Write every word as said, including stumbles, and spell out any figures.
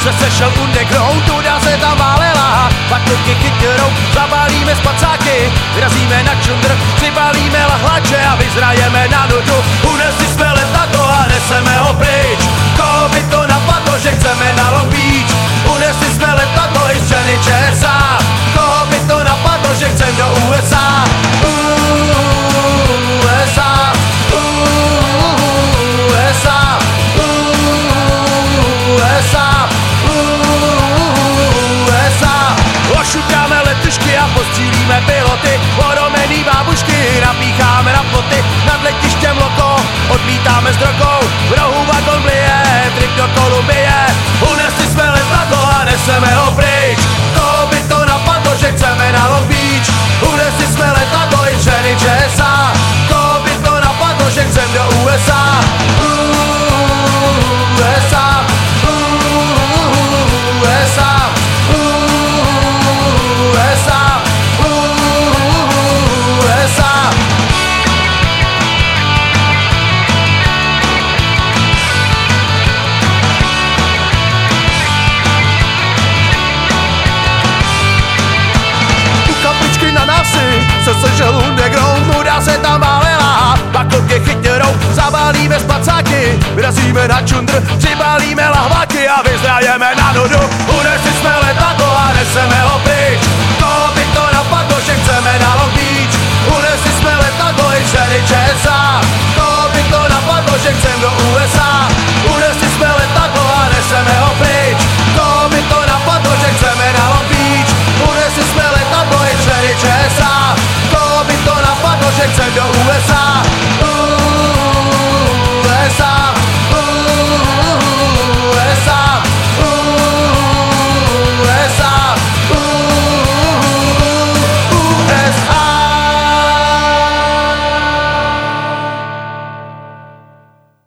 se sešel underground, tuda se tam válela. Pak kluky chytěrou, zabalíme spacáky, vyrazíme na čundr, přibalíme lahlače a vyzrajeme na nudu. Unesli jsme letadlo a neseme ho pryč, koho by to napadlo, že chceme na Long Beach. Unesli jsme letadlo i z Johnny Jazza, koho by to napadlo, že chcem do U S A. U S A, U S A, U S A, U S A. Ošukáme letušky a postřílíme piloty, poromený bábušky napícháme na ploty. Nad letištěm loko odmítáme s drogou, v rohu vagon blije, trip do Kolumbie. Unesli jsme letadlo a neseme ho pryč, koho by to napadlo, že chceme na Long Beach. Unesli jsme letadlo i Johnny Jazza, koho by to napadlo, že chcem do U S A. U S A, U S A, U S A, U S A. Na návsi se sešel underground, nuda se tam válela. Pak kluky chytěrou, zabalíme spacáky, vyrazíme na čundr, přibalíme